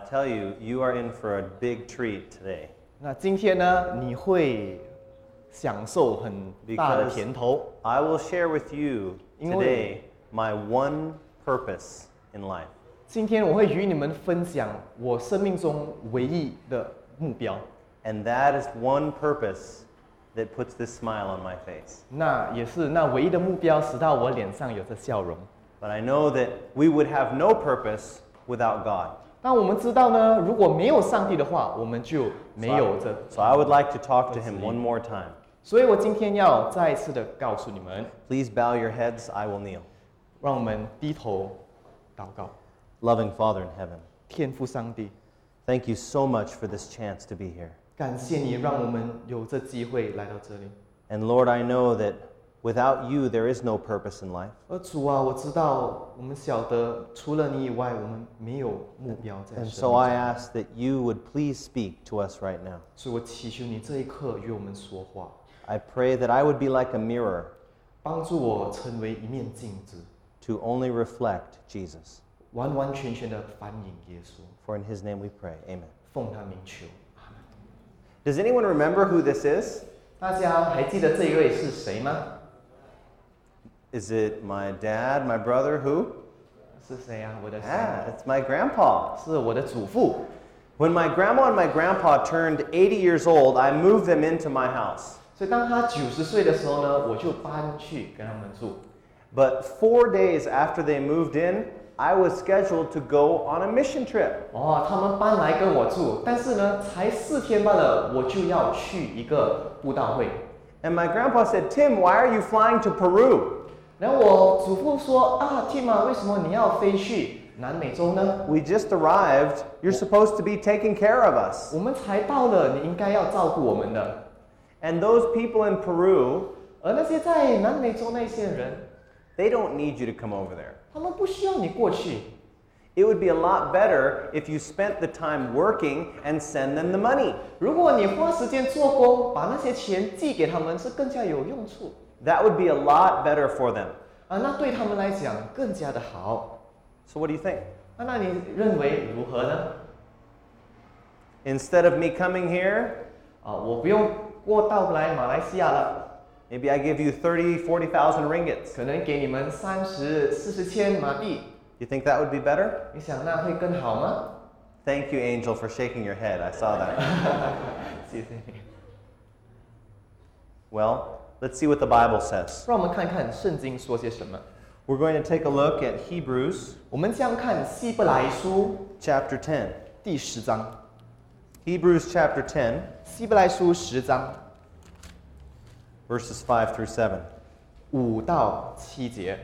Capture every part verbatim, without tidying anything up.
tell you, you are in for a big treat today. 那今天呢，你会享受很大的甜头。 I will share with you today my one purpose in life. 今天我会与你们分享我生命中唯一的目标。 And that is one purpose that puts this smile on my face. 那也是那唯一的目标，使到我脸上有着笑容。 But I know that we would have no purpose without God. 但我们知道呢，如果没有上帝的话，我们就没有着。 So I would like to talk to him one more time. 所以我今天要再一次的告诉你们 Please bow your heads, I will kneel. 让我们低头祷告。 Loving Father in heaven, 天父上帝， thank you so much for this chance to be here. 感谢你让我们有这机会来到这里。 And Lord, I know that without you, there is no purpose in life. 而主啊，我知道我们晓得，除了你以外，我们没有目标在 And 生 so 命 I 中。 ask that you would please speak to us right now. 所以我祈求你这一刻与我们说话， I pray that I would be like a mirror 帮助我成为一面镜子， to only reflect Jesus. 完完全全的反映耶稣。 For in his name we pray. Amen. 奉他名求。 Does anyone remember who this is? 大家还记得这一位是谁吗？ Is it my dad, my brother, who? 是谁啊？我的谁？ Ah, it's my grandpa. 是我的祖父。 When my grandma and my grandpa turned eighty years old, I moved them into my house. 所以当他九十岁的时候呢，我就搬去跟他们住。 But four days after they moved in, I was scheduled to go on a mission trip. 哦，他们搬来跟我住，但是呢，才四天罢了，我就要去一个布道会。 And my grandpa said, Tim, why are you flying to Peru? 然后我祖父说啊 ，Tim 啊，为什么你要飞去南美洲呢？ We just arrived. You're supposed to be taking care of us. 我们才到了，你应该要照顾我们的。 And those people in Peru, 而那些在南美洲那些人， they don't need you to come over there. 他们不需要你过去。 It would be a lot better if you spent the time working and send them the money. 如果你花时间做工，把那些钱寄给他们，是更加有用处。 That would be a lot better for them. 啊，那对他们来讲更加的好。 So what do you think? 啊，那你认为如何呢？ Instead of me coming here, 啊，我不用过到来马来西亚了， maybe I give you thirty, forty thousand ringgits. 可能给你们三十、四十千马币， You think that would be better? 你想那会更好吗？ Thank you, Angel, for shaking your head. I saw that. 谢谢你。 Well, let's see what the Bible says. 让我们看看圣经说些什么。 We're going to take a look at Hebrews 我们将看希伯来书 chapter ten. 第十章， Hebrews chapter ten, 希伯来书十章 verses five through seven. 五到七节。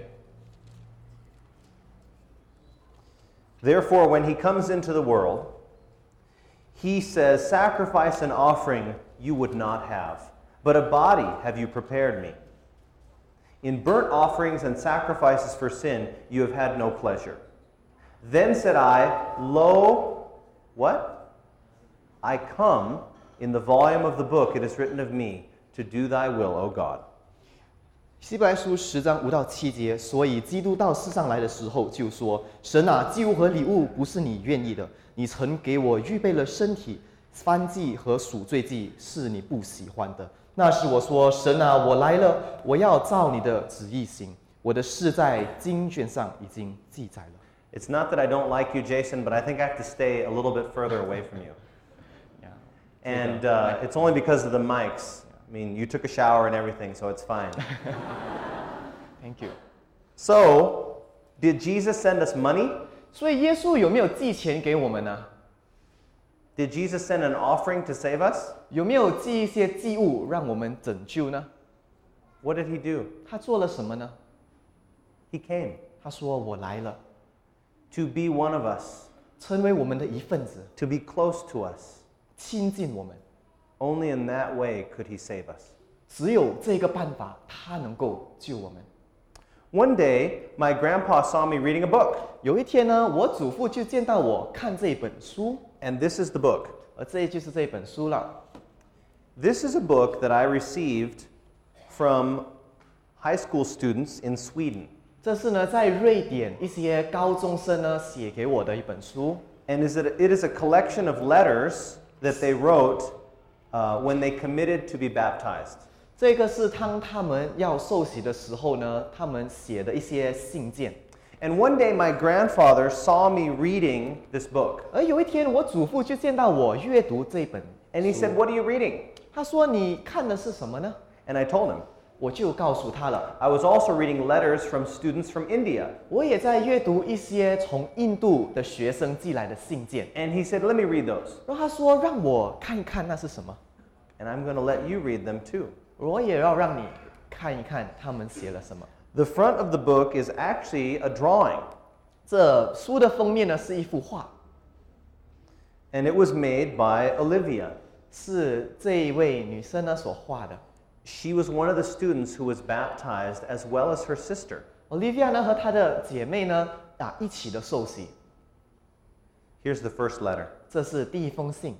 Therefore, when he comes into the world, he says, Sacrifice and offering you would not have, but a body have you prepared me. In burnt offerings and sacrifices for sin you have had no pleasure. Then said I, Lo, what? I come. In the volume of the book it is written of me, to do thy will, O God. 希伯来书十章五到七节，所以基督到世上来的时候就说：“神啊，祭物和礼物不是你愿意的，你曾给我预备了身体，燔祭和赎罪祭是你不喜欢的。那时我说：神啊，我来了，我要照你的旨意行。我的事在经卷上已经记载了。” It's not that I don't like you, Jason, but I think I have to stay a little bit further away from you. Yeah. And uh, it's only because of the mics. I mean, you took a shower and everything, so it's fine. Thank you. So, did Jesus send us money? 所以耶稣有没有寄钱给我们呢？ Did Jesus send an offering to save us? 有没有寄一些祭物让我们拯救呢？ What did he do? 他做了什么呢？ He came 他说：“我来了， to be one of us, 成为我们的一份子， to be close to us. 亲近我们。 Only in that way could he save us. 只有这个办法，他能够救我们。” One day, my grandpa saw me reading a book, 有一天呢，我祖父就见到我看这本书， and this is the book. 而这就是这本书了。 This is a book that I received from high school students in Sweden. 这是呢，在瑞典一些高中生呢写给我的一本书。 And is it, it is a collection of letters that they wrote uh, when they committed to be baptized. 这个是当他们要受洗的时候呢，他们写的一些信件。 And one day my grandfather saw me reading this book. 而有一天，我祖父就见到我阅读这本 And he said, "What are you reading?" 他说：“你看的是什么呢？” And I told him. 我就告诉他了。 I was also reading letters from students from India. 我也在阅读一些从印度的学生寄来的信件。 And he said, "Let me read those." 然后他说：“让我看一看那是什么。” And I'm going to let you read them too. 我也要让你看一看他们写了什么。 The front of the book is actually a drawing. 这书的封面呢是一幅画， And it was made by Olivia. 是这一位女生呢所画的。 She was one of the students who was baptized as well as her sister. Olivia 呢和她的姐妹呢啊一起的受洗。 Here's the first letter. 这是第一封信。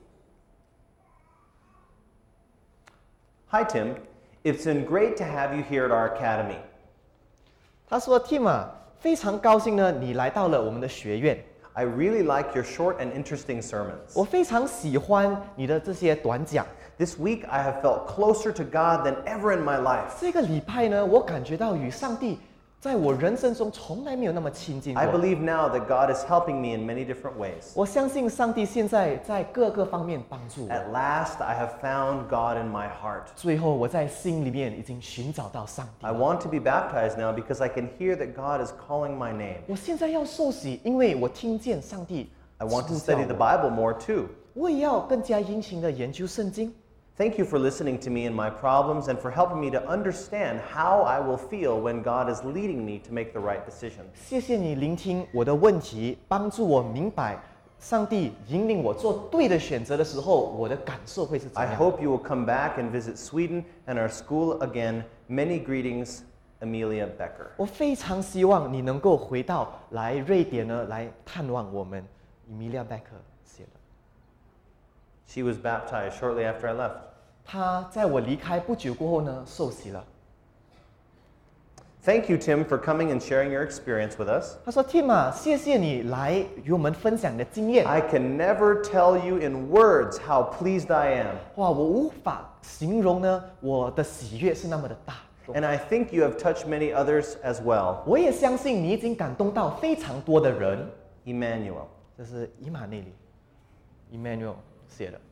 Hi, Tim. It's been great to have you here at our academy. 他说 ：“Tim 啊，非常高兴呢，你来到了我们的学院。 I really like your short and interesting sermons. 我非常喜欢你的这些短讲。 This week I have felt closer to God than ever in my life. 这个礼拜呢，我感觉到与上帝在我人生中从来没有那么亲近过。 I believe now that God is helping me in many different ways. 我相信上帝现在在各个方面帮助我。 At last I have found God in my heart. 最后，我在心里面已经寻找到上帝 I。want to be baptized now because I can hear that God is calling my name. 我现在要受洗，因为我听见上帝 I want to 呼叫 study the 我。 Bible more too. 我也要更加殷勤的研究圣经。 Thank you for listening to me and my problems and for helping me to understand how I will feel when God is leading me to make the right decision. 谢谢你聆听我的问题，帮助我明白上帝引领我做对的选择的时候，我的感受会是怎 I 样。 hope you will come back and visit Sweden and our school again. Many greetings, Amelia Becker. 我非常希望你能够回到来瑞典呢，来探望我们。Emilia Becker 写的， She was baptized shortly after I left. 她在我离开不久过后呢，受洗了。 Thank you, Tim, for coming and sharing your experience with us. 她说 ：“Tim 啊，谢谢你来与我们分享你的经验。 I can never tell you in words how pleased I am. 哇，我无法形容呢，我的喜悦是那么的大。 And I think you have touched many others as well. 我也相信你已经感动到非常多的人。 Emmanuel. 这是以马内利 ，Emmanuel 写的。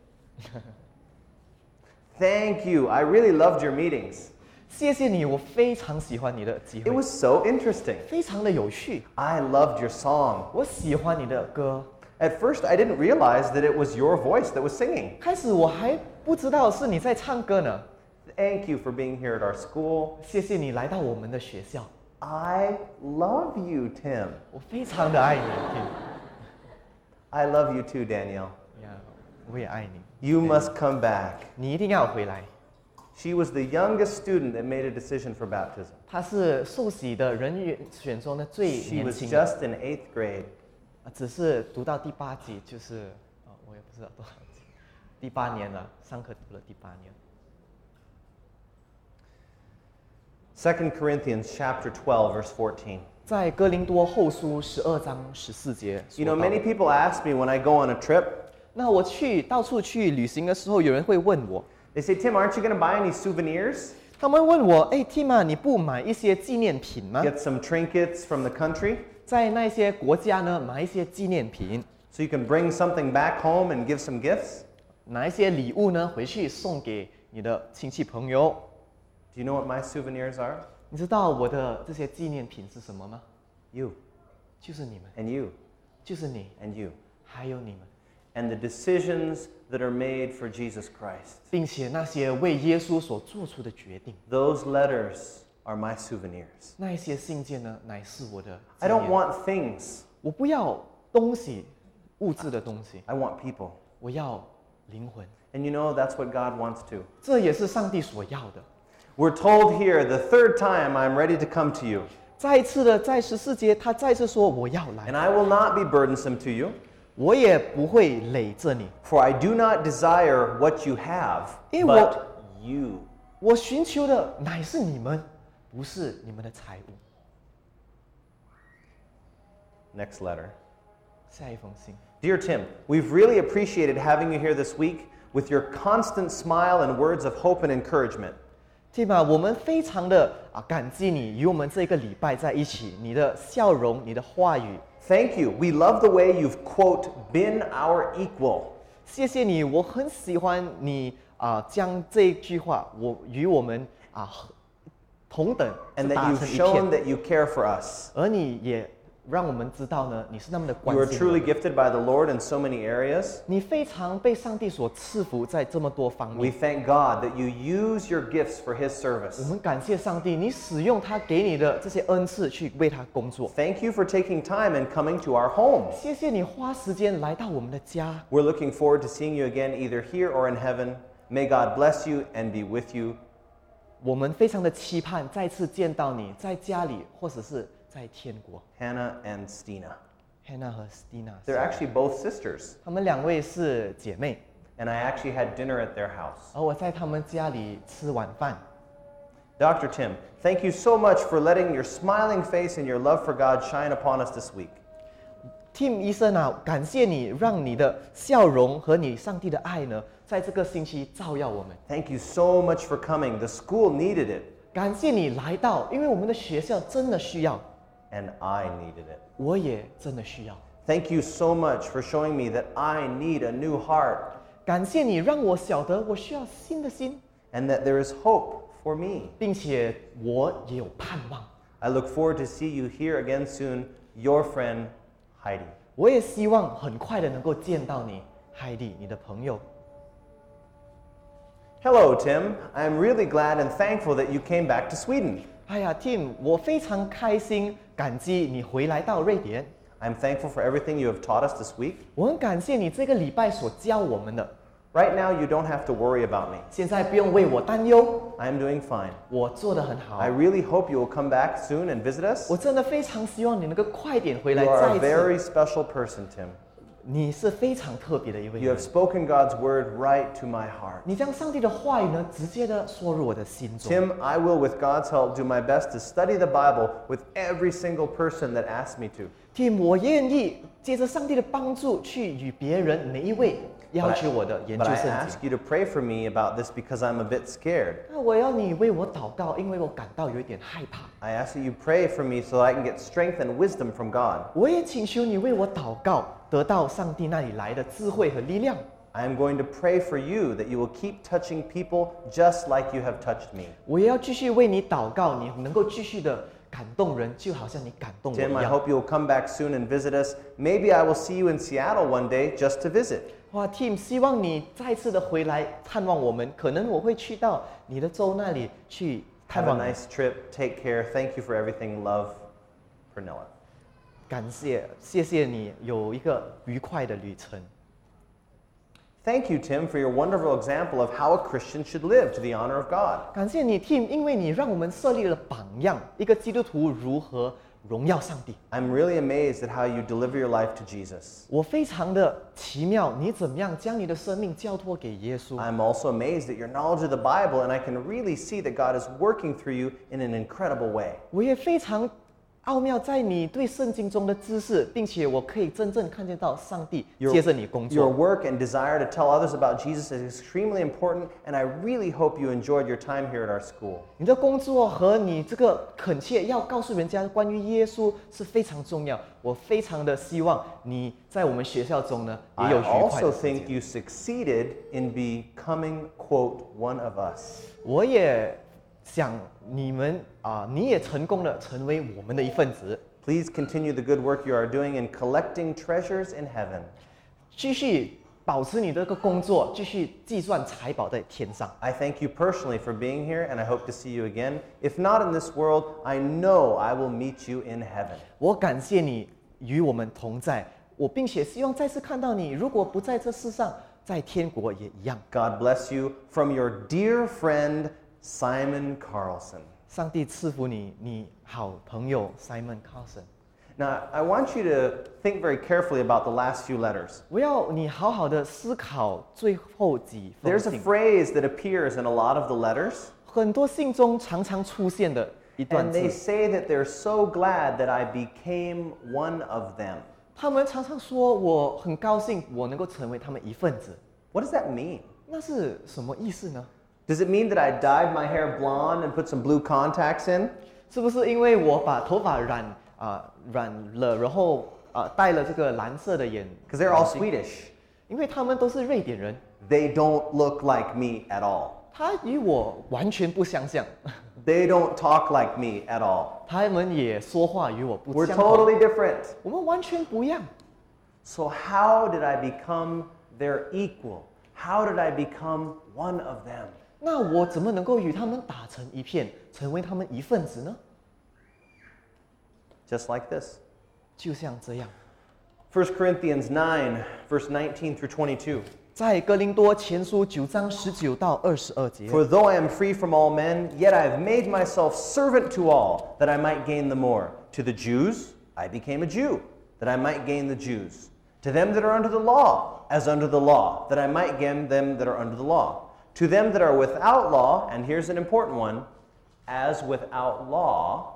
Thank you. I really loved your meetings. 谢谢你，我非常喜欢你的机 It 会， was so interesting. 非常的有趣。 I loved your song. 我喜欢你的歌。 At first, I didn't realize that it was your voice that was singing. 开始我还不知道是你在唱歌呢。 Thank you for being here at our school. 谢谢你来到我们的学校， I love you, Tim. 我非常的爱你。Tim I love you too, Danielle. 呀，我也爱你。 You must come back. 你一定要回来。 She was the youngest student that made a decision for baptism. 他是受洗的人员选中的最 She 年 was 轻的， just in eighth grade. 啊只是读到第八级，就是哦，我也不知道多少级，第八年了，上课读了第八年。 Second Corinthians chapter twelve, verse fourteen. 在哥林多后书十二章十四节 You 说 know, 到 many people ask me when I go on a trip, 那我去到处去旅行的时候，有人会问我， they say, Tim, aren't you going to buy any souvenirs? 他们问我，哎 ，Tim 啊，你不买一些纪念品吗？ Get some trinkets from the country 在那些国家呢，买一些纪念品， so you can bring something back home and give some gifts? 拿一些礼物呢回去送给你的亲戚朋友。 Do you know what my souvenirs are? 你知道我的这些纪念品是什么吗？ You 就是你们， and you 就是你， and you. 还有你们， And the decisions that are made for Jesus Christ. 并且那些为耶稣所做出的决定， Those letters are my souvenirs. 那一些信件呢，乃是我的纪 I 念。 don't want things. 我不要东西，物质的东西， I want people. 我要灵魂。 And you know, that's what God wants too. 这也是上帝所要的。 We're told here the third time I'm ready to come to you. 再一次的，在十四节，他再次说：“我要来， And I will not be burdensome to you, 我也不会累着你。 for I do not desire what you have, 因为我- but you. 我寻求的乃是你们，不是你们的财物。” Next letter. 下一封信， Dear Tim, we've really appreciated having you here this week with your constant smile and words of hope and encouragement. Tim 啊，我们非常的啊感激你与我们这个礼拜在一起，你的笑容，你的话语。 Thank you. We love the way you've, quote, been our equal. 谢谢你，我很喜欢你啊将这句话，我与我们啊同等 And 是 that 打 you've 成一 shown 片， that you care for us. 而你也让我们知道呢，你是那么的 You 关 are 心我 truly 们。 gifted by the Lord in so many areas. 你非常被上帝所赐福在这么多方 We 面。 thank God that you use your gifts for His 我 service. 们感谢上帝，你使用他给你的这些恩赐去为他工作。 Thank you for taking time and coming to our homes. 谢谢你花时间来到我们的家。 We're looking forward to seeing you again either here or in heaven. May God bless you and be with you. 我们非常的期盼再次见到你，在家里或者是在天国。 Hannah and Stina. Hannah 和 Stina， They're actually both sisters. 她们两位是姐妹， And I actually had dinner at their house. 而我在她们家里吃晚饭。 Doctor Tim, thank you so much for letting your smiling face and your love for God shine upon us this week. Tim 医生啊，感谢你让你的笑容和你上帝的爱呢，在这个星期照耀我们。 Thank you so much for coming. The school needed it, 感谢你来到，因为我们的学校真的需要， and I needed it. 我也真的需要。 Thank you so much for showing me that I need a new heart 感谢你让我晓得我需要新的心， and that there is hope for me. 并且我也有盼望。 I look forward to see you here again soon. Your friend, Heidi. 我也希望很快的能够见到你，海蒂，你的朋友。 Hello, Tim. I'm really glad and thankful that you came back to Sweden. 哎呀 ，Tim， 我非常开心，感激你回来到瑞典。 I'm thankful for everything you have taught us this week. 我很感谢你这个礼拜所教我们的。 Right now, you don't have to worry about me. 现在不用为我担忧， I'm doing fine. 我做得很好 I。really hope you will come back soon and visit us. 我真的非常希望你能够快点回 You 来 are 再 a 一次。 very special person, Tim. 你是非常特别的一位 You 人 have。spoken God's word right to my heart. 你将上帝的话语呢，直接的说入我的心中。 Tim, I will, with God's help, do my best to study the Bible with every single person that asks me to. Tim， 我愿意借着上帝的帮助去与别人每一位 But 要 I, 求我的研究 but I 圣经。 ask you to pray for me about this because I'm a bit scared. 那我要你为我祷告，因为我感到有一点害怕。 I ask that you pray for me so that I can get strength and wisdom from God. 我也请求你为我祷告，得到上帝那里来的智慧和力量。 I am going to pray for you that you will keep touching people just like you have touched me. 我也要继续为你祷告，你能够继续的感动人，就好像你感动我 Tim, 一 I 样。 hope you'll come back soon and visit us. Maybe I will see you in Seattle one day just to visit. 哇 ，Tim， 希望你再次的回来探望我们，可能我会去到你的州那里去探 Have a 望你。 nice trip. Take care. Thank you for everything. Love, Pernilla. 感谢，谢谢你有一个愉快的旅程。 Thank you, Tim, for your wonderful example of how a Christian should live to the honor of God. 感谢你 ，Tim， 因为你让我们设立了榜样，一个基督徒如何荣耀上帝。 I'm really amazed at how you deliver your life to Jesus. 我非常的奇妙，你怎么样将你的生命交托给耶稣？ I'm also amazed at your knowledge of the Bible, and I can really see that God is working through you in an incredible way. 我也非常奥妙在你对圣经中的知识，并且我可以真正看见到上帝 Your, 接着你工 your 作。 work and desire to tell others about Jesus is extremely important, and I really hope you enjoyed your time here at our school. 你的工作和你这个恳切要告诉人家关于耶稣是非常重要。我非常的希望你在我们学校中呢也 I 有愉快 also 的时间。 think you succeeded in becoming, quote, one of us. 我也想你们啊、你也成功的成为我们的一份子。 Please continue the good work you are doing in collecting treasures in heaven. 继续保持你这个工作，继续计算财宝在天上。 I thank you personally for being here, and I hope to see you again. If not in this world, I know I will meet you in heaven. 我感谢你与我们同在，我并且希望再次看到你。如果不在这世上，在天国也一样。 God bless you from your dear friend, Simon Carlson. 上帝赐福你，你好朋友 Simon Carlson。 Now, I want you to think very carefully about the last few letters. 我要你好好的思考最后几封 There's a 信。 phrase that appears in a lot of the letters, 很多信中常常出现的一段 and 字 they，say that they're so glad that I became one of them. 他们常常说我很高兴我能够成为他们一份子， What does that mean? 那是什么意思呢？ Does it mean that I dyed my hair blonde and put some blue contacts in? 是不是因为我把头发染啊、呃、染了，然后啊、呃、戴了这个蓝色的眼 Because they're all Swedish. 因为他们都是瑞典人， They don't look like me at all. 他与我完全不相像， They don't talk like me at all. 他们也说话与我不 We're 相同， totally different. 我们完全不一样。 So how did I become their equal? How did I become one of them? 那我怎么能够与他们打成一片，成为他们一份子呢？ Just like this. 就像这样， First Corinthians nine, verse nineteen through twenty-two. 在哥林多前书九章十九到二十二节。 For though I am free from all men, yet I have made myself servant to all, that I might gain the more. To the Jews, I became a Jew, that I might gain the Jews. To them that are under the law, as under the law, that I might gain them that are under the law. To them that are without law, and here's an important one, as without law,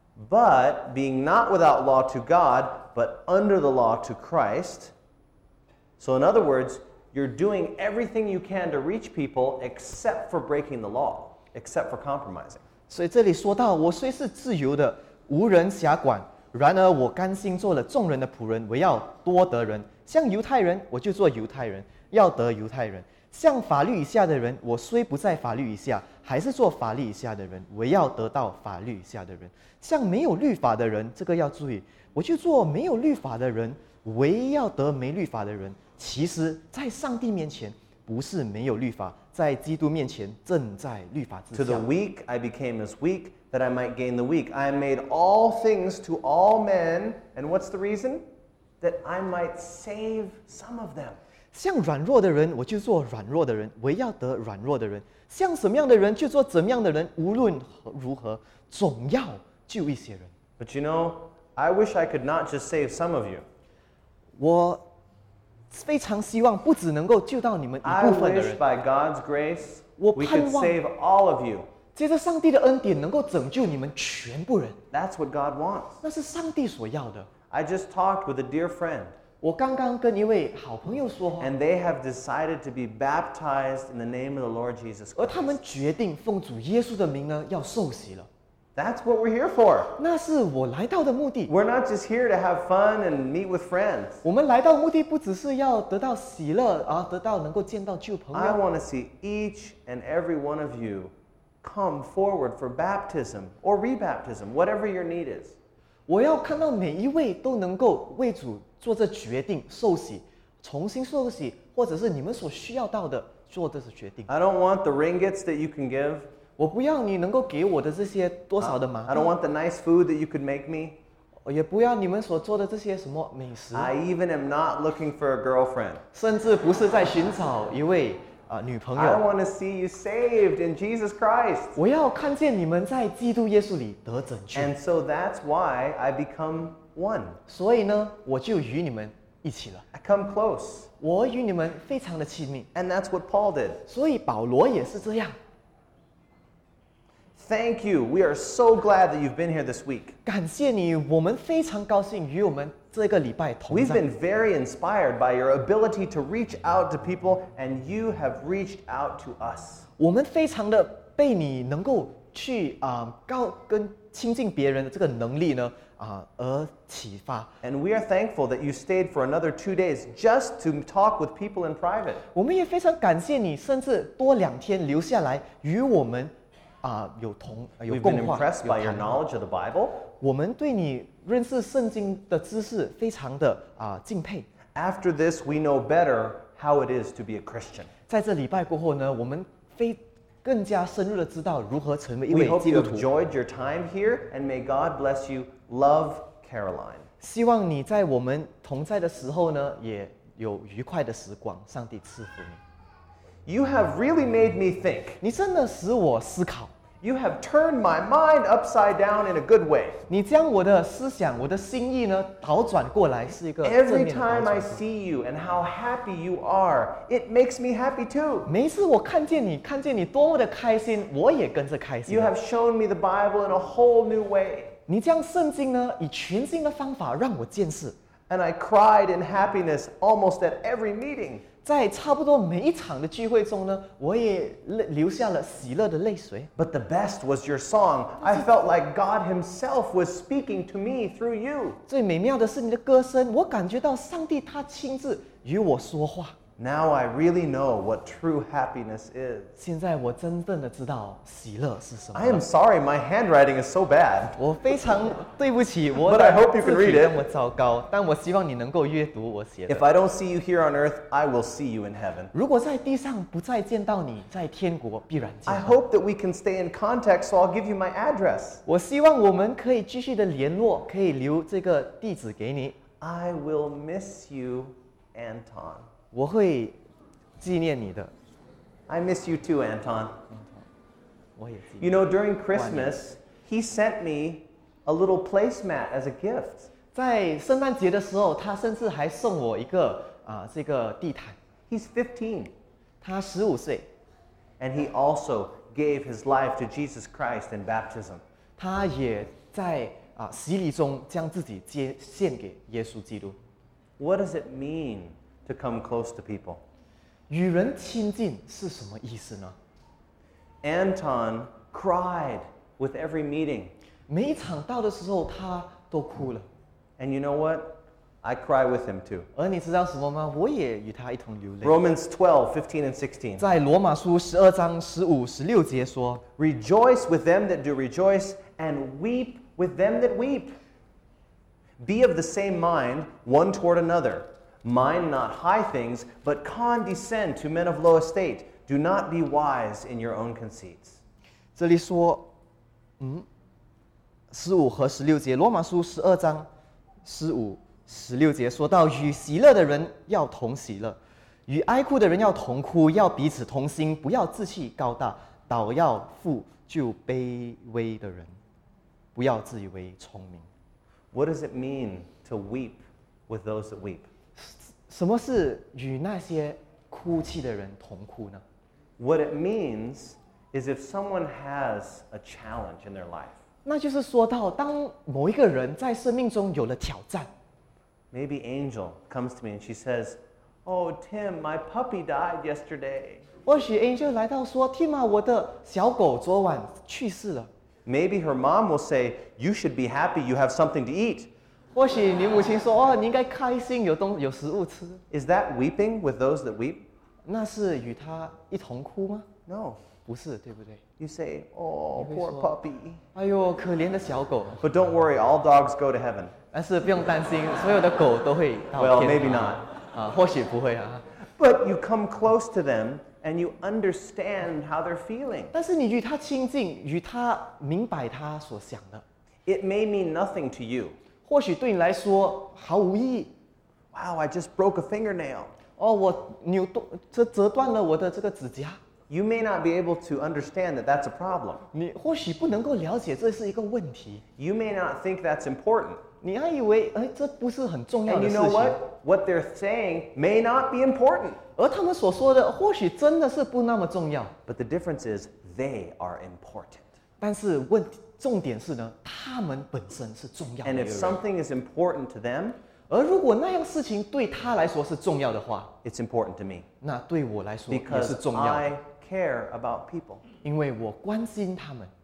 but being not without law to God, but under the law to Christ. So in other words, you're doing everything you can to reach people except for breaking the law, except for compromising. 所以这里说到，我虽是自由的，无人辖管，然而我甘心做了众人的仆人，为要多得人。像犹太人，我就做犹太人，要得犹太人；像法律以下的人，我虽不在法律以下，还是做法律以下的人，为要得到法律以下的人。像没有律法的人，这个要注意，我就做没有律法的人，为要得没律法的人。其实，在上帝面前，不是没有律法，在基督面前正在律法之 To 下 the。weak I became as weak, that I might gain the weak. I am made all things to all men, and what's the reason? That I might save some of them. 像软弱的人，我就做软弱的人，为要得软弱的人；像什么样的人，就做怎么样的人。无论如何，总要救一些人。 But you know, I wish I could not just save some of you. 我非常希望不只能够救到你们 I 一部分的 wish 人， by God's grace 我 we 盼 could 望 save all of you. 借着上帝的恩典，能够拯救你们全部人。 That's what God wants. 那是上帝所要的。 I just talked with a dear friend, 我刚刚跟一位好朋友说话， and they have decided to be baptized in the name of the Lord Jesus 而他 Christ. 们决定奉主耶稣的名呢，要受洗了。 That's what we're here for. 那是我来到的目的。 We're not just here to have fun and meet with friends. 我们来到的目的不只是要得到喜乐，而得到能够见到旧朋 I 友。 want to see each and every one of you come forward for baptism or rebaptism, whatever your need is. 我要看到每一位都能够为主做这决定，受洗，重新受洗，或者是你们所需要到的做这个决定。 I don't want the ringgits that you can give. 我不要你能够给我的这些多少的 I 麻 don't 烦， want the nice food that you could make me. 也不要你们所做的这些什么美食， I even am not looking for a girlfriend. 甚至不是在寻找一位啊、女朋 I 友。 want to see you saved in Jesus Christ. 我要看见你们在基督耶稣里得拯救， And so that's why I become one. 所以呢，我就与你们一起了。 I come close. 我与你们非常的亲密， And that's what Paul did. 所以保罗也是这样。 Thank you. We are so glad that you've been here this week. 感谢你，我们非常高兴与我们这个礼拜同 We've 在。 been very inspired by your ability to reach out to people, and you have reached out to us. 我们非常的被你能够去啊、高跟亲近别人的这个能力呢啊、而启发。 And we are thankful that you stayed for another two days just to talk with people in private. 我们也非常感谢你，甚至多两天留下来与我们啊、有同有 We've been 共话， impressed 有 by your 谈话。 knowledge of the Bible. 我们对你认识圣经的知识非常的啊、敬佩。 After this, we know better how it is to be a Christian. 在这礼拜过后呢，我们非更加深入的知道如何成为一 We 位 hope 基 you 督 have 徒。 enjoyed your time here, and may God bless you. Love, Caroline. 希望你在我们同在的时候呢，也有愉快的时光。上帝赐福你。 You have really made me think. 你真的使我思考， You have turned my mind upside down in a good way. 你将我的思想、我的心意呢倒转过来，是一个正 Every 面的倒 time I 转。 see you and how happy you are, it makes me happy too. 每一次我看见你，看见你多么的开心，我也跟着开心 You。have shown me the Bible in a whole new way. 你将圣经呢以全新的方法让我见识。 and I cried in happiness almost at every meeting. 在差不多每一场的聚会中呢，我也泪流下了喜乐的泪水。 But the best was your song. I felt like God Himself was speaking to me through you. 最美妙的是你的歌声，我感觉到上帝他亲自与我说话。 Now I really know what true happiness is. 现在我真正的知道喜乐是什么 I 了。 am sorry, my handwriting is so bad. 我非常对不起，我 But 的 I hope you can 字体 read it. 那么糟糕，但我希望你能够阅读我写的 If。I don't see you here on earth, I will see you in heaven. 如果在地上不再见到你，在天国必然见 I 到。 hope that we can stay in contact, so I'll give you my address. 我希望我们可以继续的联络，可以留这个地址给你。 I will miss you, Anton. 我会纪念你的， I miss you too, Anton. 我也纪 You 念。 know, during Christmas, he sent me a little placemat as a gift. 在圣诞节的时候，他甚至还送我一个啊、这个地毯。 He's fifteen, 他十五岁， and he also gave his life to Jesus Christ in baptism. 他也在啊、洗礼中将自己接献给耶稣基督。 What does it mean to come close to people? 与人亲近是什么意思呢？ Anton cried with every meeting. 每一场到的时候，他都哭了。 And you know what? I cry with him too. 而你知道什么吗？我也与他一同流泪。 Romans twelve, fifteen, and sixteen. 在罗马书十二章十五、十六节说 Rejoice with them that do rejoice, and weep with them that weep. Be of the same mind one toward another. Mind not high things, but condescend to men of low estate. Do not be wise in your own conceits. 这里说，嗯，十五和十六节，罗马书十二章十五、十六节说到：与喜乐的人要同喜乐，与哀哭的人要同哭，要彼此同心，不要志气高大，倒要负就卑微的人，不要自以为聪明。 What does it mean to weep with those that weep? 什么是与那些哭泣的人同哭呢？ What it means is if someone has a challenge in their life, 那就是说到，当某一个人在生命中有了挑战， maybe Angel comes to me and she says, "Oh, Tim, my puppy died yesterday." 或许 Angel 来到说：“Tim 啊，我的小狗昨晚去世了。” Maybe her mom will say, "You should be happy you have something to eat." 或许你母亲说：“哦，你应该开心，有东有食物吃。 Is that weeping with those that weep?" ” 那是与他一同哭吗？ No. 不是，对不对？ You say, "Oh, 你会 poor 说- puppy." 哎呦，可怜的小狗。 But don't worry, all dogs go to heaven. 但是不用担心，所有的狗都会到 Well, 天 maybe 堂 not. 啊，或许不会啊。 But you come close to them and you understand how they're feeling. 但是你与他亲近，与他明白他所想的， It may mean nothing to you. 或许对你来说毫无意义。 Wow, I just broke a fingernail. 哦，我扭断，这折断了我的这个指甲。 You may not be able to understand that that's a problem. 你或许不能够了解这是一个问题， You may not think that's important. 你还以为哎这不是很重要 And 的 you 事 know 情， what? What they're saying may not be important. 而他们所说的或许真的是不那么重要。 But the difference is they are important. 但是问题重点是呢，他们本身是重要的 And 一 if 个人。 something is important to them, 而如果那样事情对他来说是重要的话， it's important to me 那对我来说也是 because 重要的， I care about people. 因为我关心他们，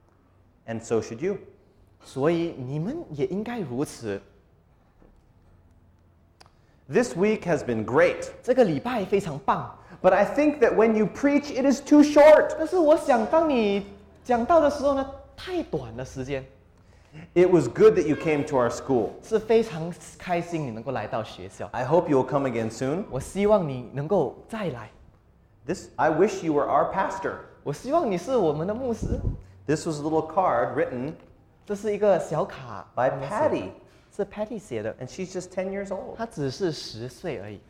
And so should you. 所以你们也应该如此。 This week has been great, 这个礼拜非常棒， but I think that when you preach, it is too short. 但是我想当你讲到的时候呢，太短了时间。 It was good that you came to our school. 是非常开心你能够来到学校， I hope you will come again soon. 我希望你能够再来， This, I wish you were our pastor. 我希望你是我们的牧师。 This was a little card written 这是一个小卡 by 我们写的 Patty, 是 Patty 写的， and she's just ten years old. 她只是十岁而已。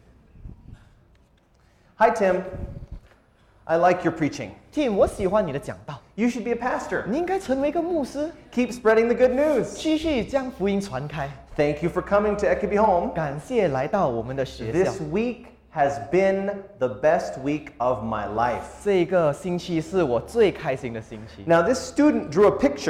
Hi, Tim. I like your preaching. Tim，我喜欢你的讲道， You should be a pastor. 你应该成为一个牧师， Keep spreading the good news. 继续将福音传开。 Thank you for coming to Ekabe Home. 感谢来到我们的学校 This。week has been the best week of my life. 这个星期是我最开心的星期。 Now, this student drew a picture.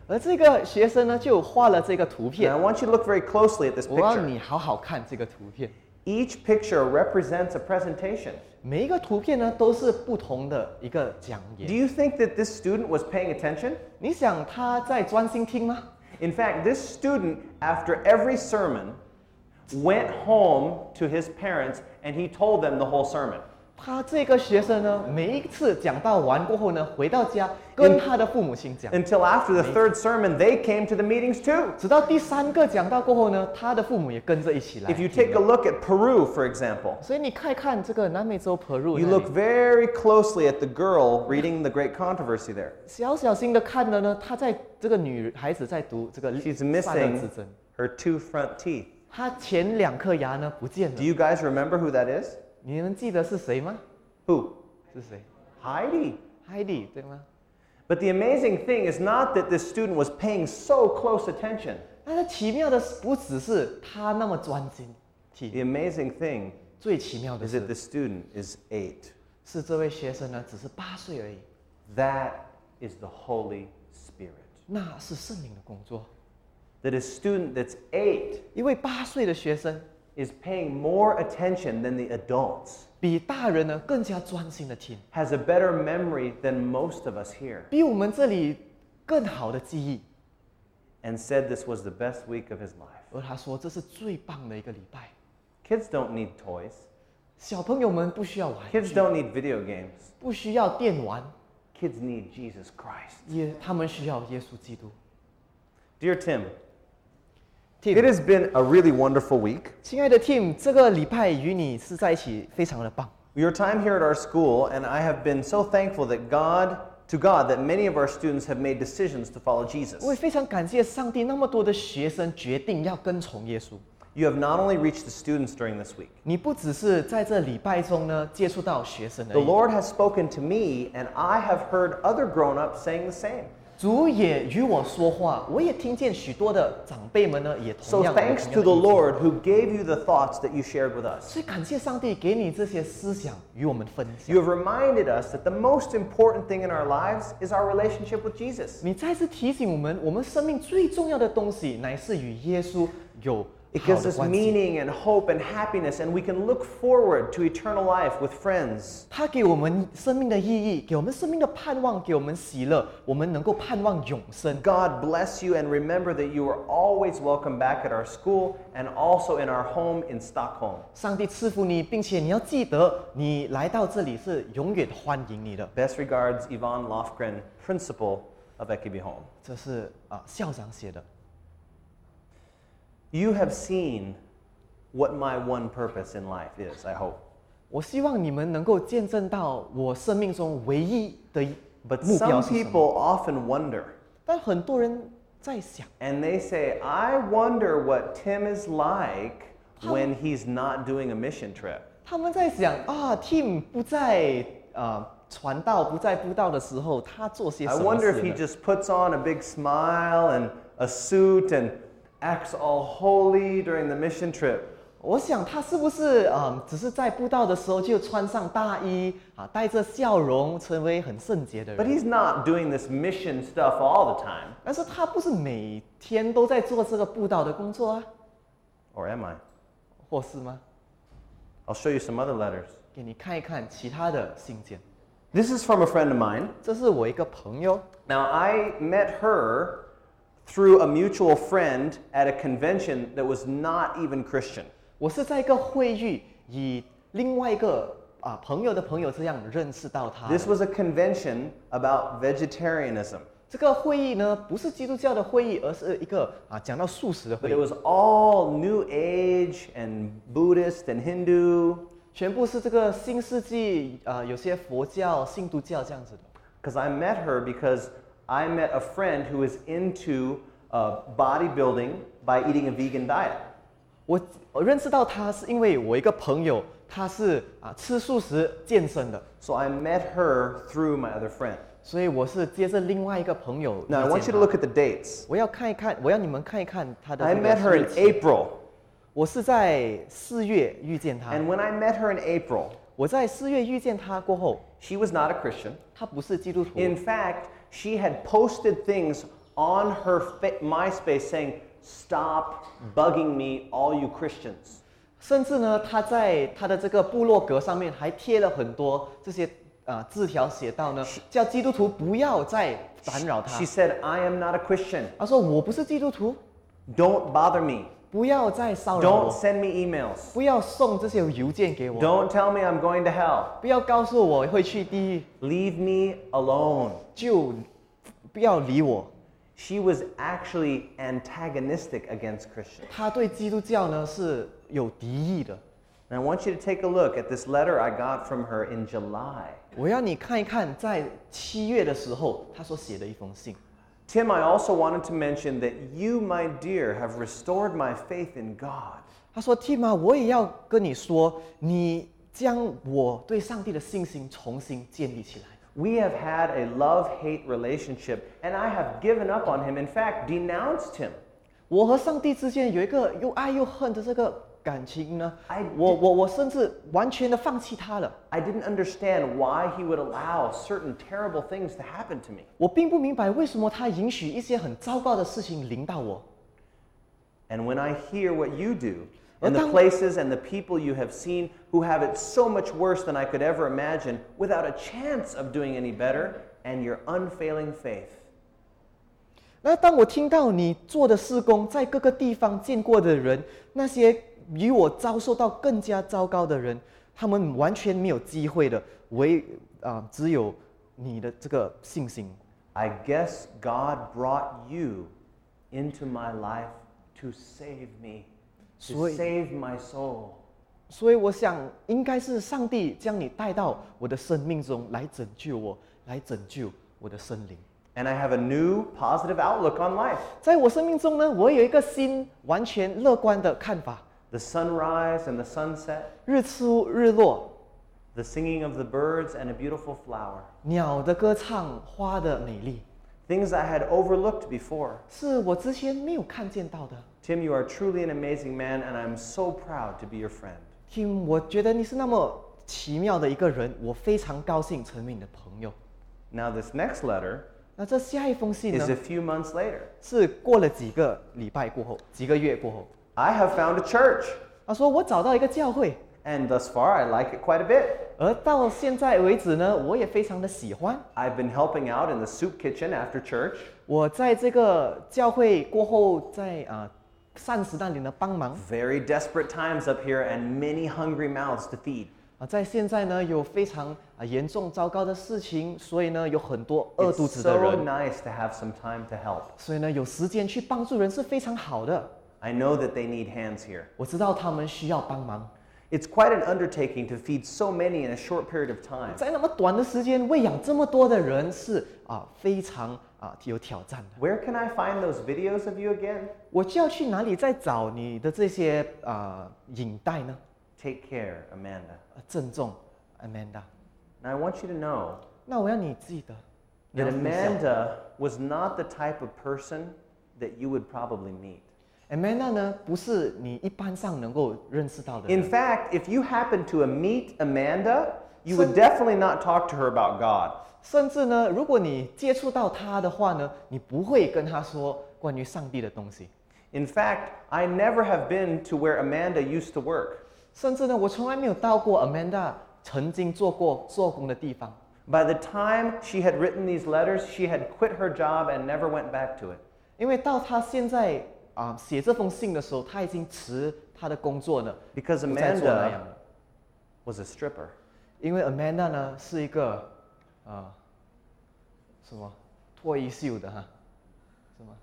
而这个学生呢，就画了这个图 Now, 片 I。want you to look very closely at this 我让 picture. 你好好看这个图片。 Each picture represents a presentation. 每一个图片呢，都是不同的一个讲 Do 言。 you think that this student was paying attention? 你想他在专心听吗？ In fact, this student, after every sermon, went home to his parents and he told them the whole sermon. 他这个学生呢，每一次讲到完过后呢，回到家跟他的父母亲讲， Until after the third sermon, they came to the meetings too. 直到第三个讲到过后呢，他的父母也跟着一起来 If you 听 take 了。 a look at Peru, for example, 所以你看一看这个南美洲 Peru， you 那里 look very closely at the girl reading the great controversy there. 小小心的看了呢，她在这个女孩子在读这个 She's 善恶 missing 之争， her two front teeth. 她前两颗牙呢不见 Do 了。 you guys remember who that is? 你们记得是谁吗？ Who? 是谁 Heidi. ？Heidi 对吗？ But the amazing thing is not that this student was paying so close attention. 但是奇妙的是不只是他那么专心 The 听， amazing thing 最奇妙的 is that 是 the student is eight. 是这位学生呢只是八岁而已， That is the Holy Spirit. 那是圣灵的工作。 That a student that's eight 一位八岁的学生 is paying more attention than the adults, 比大人呢更加专心的听， has a better memory than most of us here, 比我们这里更好的记忆。 and said this was the best week of his life. 而他说这是最棒的一个礼拜。 Kids don't need toys. 小朋友们不需要玩 Kids 具， don't need video games. 不需要电玩， Kids need Jesus Christ. 也他们需要耶稣基督。 Dear Tim, Tim， it has been a really wonderful week. 亲爱的 Tim， 这个礼拜与你是在一起非常的棒。 Your time here at our school, and I have been so thankful that God, to God, that many of our students have made decisions to follow Jesus. 我也非常感谢上帝，那么多的学生决定要跟从耶稣。 You have not only reached the students during this week, 你不只是在这礼拜中呢接触到学生而 the 已， Lord has spoken to me, and I have heard other grown-ups saying the same. 主也与我说话，我也听见许多的长辈们呢也 So 同样的 thanks 同 to 样 the 的意见。 Lord who gave you the thoughts that you shared with us. 所以感谢上帝给你这些思想与我们分享。 You have reminded us that the most important thing in our lives is our relationship with Jesus. 你再次提醒我们，我们生命最重要的东西乃是与耶稣有 It 好 gives 的 us 关系。 meaning and hope and happiness, and we can look forward to eternal life with friends. 它给我们生命的意义，给我们生命的盼望，给我们喜乐，我们能够盼望永生。 God bless you, and remember that you are always welcome back at our school and also in our home in Stockholm. 上帝赐福你，并且你要记得，你来到这里是永远欢迎你的。 Best regards, Yvonne Lofgren, principal of Ekeby Home. 这是啊、校长写的。 You have seen what my one purpose in life is, I hope. 我希望你们能够见证到我生命中唯一的 But 目标 some 是什么。 people often wonder, 但很多人在想， and they say, I wonder what Tim is like when he's not doing a mission trip. 他们在想啊，Tim 不在啊、传道不在布道的时候，他做些 I 什么 wonder 事 if he 呢？ just puts on a big smile and a suit and acts all holy during the mission trip. 我想他是不是啊、只是在布道的时候就穿上大衣啊，带着笑容，成为很圣洁的 But 人？ he's not doing this mission stuff all the time. 但是他不是每天都在做这个布道的工作啊， Or am I? 或是吗？ I'll show you some other letters. 给你看一看其他的信件。 This is from a friend of mine. 这是我一个朋友， Now, I met her through a mutual friend at a convention that was not even Christian. 我是在一个会议以另外一个啊朋友的朋友这样认识到他的。 This was a convention about vegetarianism, 这个会议呢，不是基督教的会议，而是一个啊讲到素食的 but 会 it 议， was all New Age and Buddhist and Hindu. 全部是这个新世纪啊、有些佛教、信徒教这样子的。 Because I met her because I met a friend who is into uh, bodybuilding by eating a vegan diet. 我我认识到他是因为我一个朋友，他是啊吃素食健身的， So I met her through my other friend. 所以我是接着另外一个朋友遇 Now, I 见 want you to 他 look at the dates. 我要看一看，我要你们看一看他的 I 这个 met her 日 in 期。 April. 我是在四月遇见他， And when I met her in April, 我在四月遇见他过后， she was not a Christian. 他不是基督徒， In fact, she had posted things on her fa- MySpace saying, "Stop bugging me, all you Christians." 甚至呢，他在他的这个部落格上面还贴了很多这些啊、呃、字条，写到呢，叫基督徒不要再打扰他 She。said, "I am not a Christian. 他说我不是基督徒， Don't bother me. 不要再骚扰 Don't 我， send me emails. 不要送这些邮件给我， Don't tell me I'm going to hell. 不要告诉我会去地狱， Leave me alone." 就不要理我。 She was actually antagonistic against Christians. 他对基督教呢是有敌意的。 And I want you to take a look at this letter I got from her in July. 我要你看一看，在七月的时候，他所写的一封信。 Tim, I also wanted to mention that you, my dear, have restored my faith in God. 他说 ：“Tim 啊，我也要跟你说，你将我对上帝的信心重新建立起来。 We have had a love-hate relationship, and I have given up on him, in fact, denounced him. 我和上帝之间有一个又爱又恨的这个感情呢 I， 我我我甚至完全的放弃他了。 I didn't understand why he would allow certain terrible things to happen to me. 我并不明白为什么他允许一些很糟糕的事情临到我。 And when I hear what you do, and the 而当- places and the people you have seen who have it so much worse than I could ever imagine, without a chance of doing any better, and your unfailing faith. 那当我听到你做的事工，在各个地方见过的人，那些与我遭受到更加糟糕的人，他们完全没有机会的，唯啊、只有你的这个信心。 I guess God brought you into my life to save me, to 所以- save my soul. 所以我想，应该是上帝将你带到我的生命中来拯救我，来拯救我的生灵。 And I have a new positive outlook on life. 在我生命中呢，我有一个新、完全乐观的看法。 The sunrise and the sunset, 日出日落， the singing of the birds and a beautiful flower. 鸟的歌唱，花的美丽， Things I had overlooked before. 是我之前没有看见到的。 Tim, you are truly an amazing man, and I'm so proud to be your friend. Tim，我觉得你是那么奇妙的一个人，我非常高兴成为你的朋友。 Now, this next letter 那这下一封信 is 呢 a，few months later. 是过了几个礼拜过后，几个月过后， I have found a church, 他说我找到一个教会， and thus far I like it quite a bit. 而到现在为止呢，我也非常的喜欢。 I've been helping out in the soup kitchen after church. 我在这个教会过后在，啊膳食那里呢帮忙 Very desperate times up here, and many hungry mouths to feed. 啊，在现在呢有非常啊严重糟糕的事情，所以呢有很多饿 It's 肚子的 so 人， nice to have some time to help. 所以呢有时间去帮助人是非常好的。 I know that they need hands here. 我知道他们需要帮忙， It's quite an undertaking to feed so many in a short period of time. 在那么短的时间喂养这么多的人是啊非常啊有挑战的。 Where can I find those videos of you again? 我就要去哪里再找你的这些啊影带呢？ Take care, Amanda. 啊郑重 ，Amanda。 Now I want you to know 那我要你记得，你 that 要分享 Amanda was not the type of person that you would probably meet. Amanda 呢，不是你一般上能够认识到的 In 人。 fact, if you happen to meet Amanda, you would definitely not talk to her about God. 甚至呢，如果你接触到他的话呢，你不会跟他说关于上帝的东西。 In fact, I never have been to where Amanda used to work. 甚至呢，我从来没有到过 Amanda 曾经做过做工的地方。 By the time she had written these letters, she had quit her job and never went back to it. 因为到他现在啊、写这封信的时候，他已经辞他的工作了， Because 不再做那样 Amanda 了。 was a stripper. 因为 Amanda 呢是一个啊、什么脱衣秀的哈，什么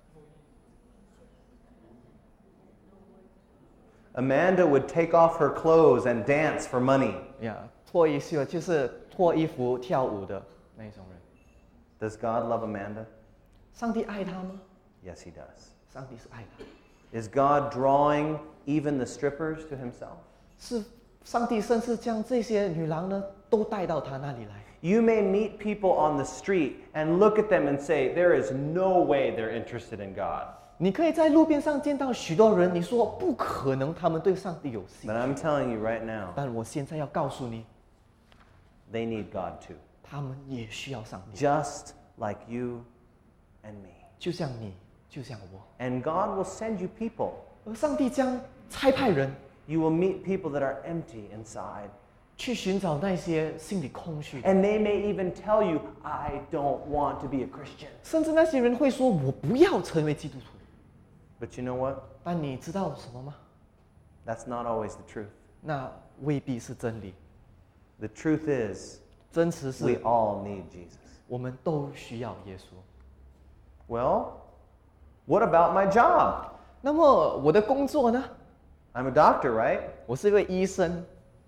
Amanda would take off her clothes and dance for money. 呀，脱衣秀就是脱衣服跳舞的那种人。 Does God love Amanda? 上帝爱他吗？ Yes, he does. 上帝是爱他。 Is God drawing even the strippers to himself? 是上帝甚至将这些女郎呢都带到他那里来。 You may meet people on the street and look at them and say, there is no way they're interested in God. 你可以在路边上见到许多人，你说不可能，他们对上帝有信 But。I'm telling you right now, 但我现在要告诉你， they need God too. 他们也需要上帝， Just like you and me. 就像你，就像我。 And God will send you people. 而上帝将差派人 You will meet people that are empty inside. 去寻找那些心里空虚的， And they may even tell you, I don't want to be a Christian. 甚至那些人会说：“我不要成为基督徒。 But you know what? ” 但你知道什么吗？ That's not always the truth. 那未必是真理。 The truth is, 真实 we 是 all need Jesus. 我们都需要耶稣。 Well, what about my job? 那么我的工作呢？ I'm a doctor, right? 我是一位医生，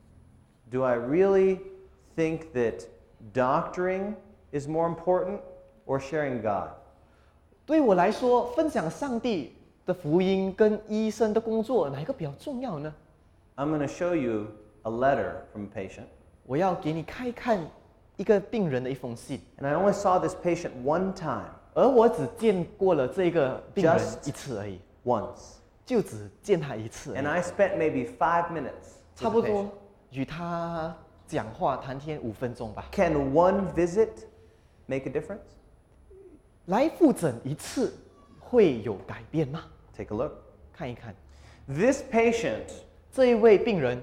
Do I really think that doctoring is more important or sharing God? 对我来说，分享上帝的福音跟医生的工作，哪一个比较重要呢？ I'm going to show you a letter from a patient. 我要给你看一看一个病人的一封信， And I only saw this patient one time, 而我只见过了这个病人 Just 一次而已， once. 就只见他一次而 And 已， I spent maybe five minutes 差 with 不 the 多 patient. 与他讲话谈天五分钟吧。 Can one visit make a difference? 来复诊一次会有改变吗？ Take a look. 看一看， This patient 这一位病人